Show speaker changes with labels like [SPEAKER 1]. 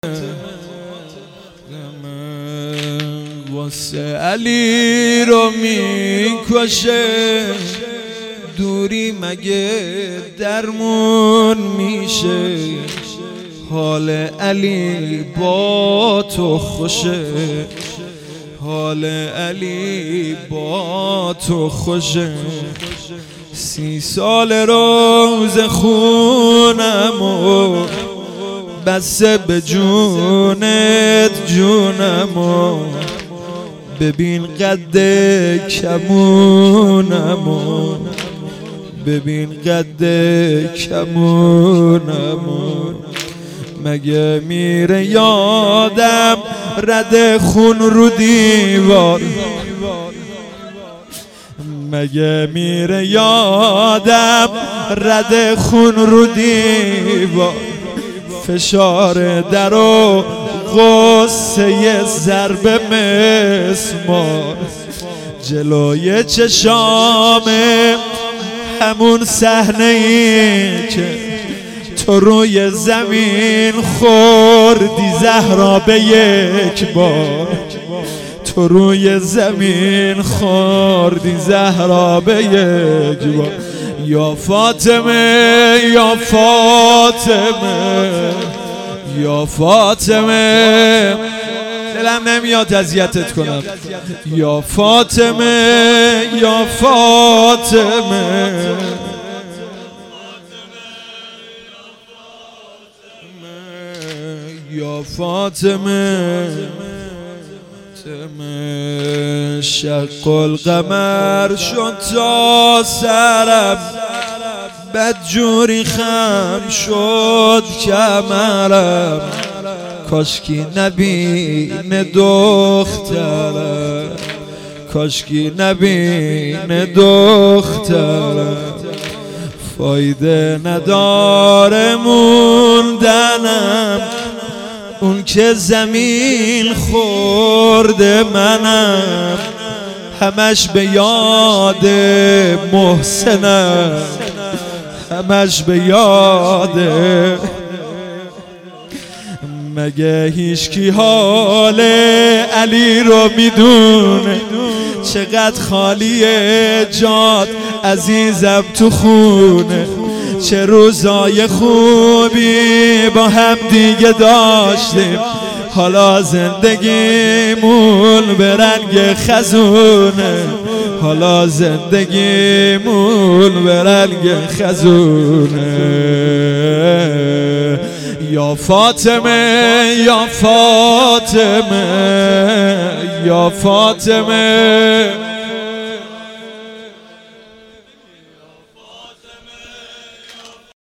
[SPEAKER 1] واسه علی رو میکشه، دوری مگه درمون میشه؟ حال علی با تو خوشه، حال علی با تو خوشه. 30 سال روز خونمو بسته به جونت جونمو، ببین قد کمونمو، ببین قد کمونمو. مگه میره یادم رد خون رو دیوار، مگه میره یادم رد خون رو دیوار. فشار در و غصه ضرب مسمار، جلوی چشامه همون صحنه ای که تو روی زمین خوردی زهرا به یک بار، تو روی زمین خوردی زهرا به یک بار. یا فاطمه یا فاطمه یا فاطمه، دلم نمیاد اذیتت کنم. یا فاطمه یا فاطمه، یا فاطمه. شق القمر شد تا سرم، بدجوری خم شد کمرم. کاشکی نبین دخترم، کاشکی نبین دخترم. فایده نداره موندنم، اون که زمین خورده منم. همش به یاد محسنم، همش به یاد. مگه هیچکی حال علی رو میدونه؟ چقدر خالیه جات عزیزم تو خونه. چه روزای خوبی با هم دیگه داشتیم، حالا زندگیمون به رنگ خزونه، حالا زندگیمون به رنگ خزونه. یا فاطمه یا فاطمه یا فاطمه،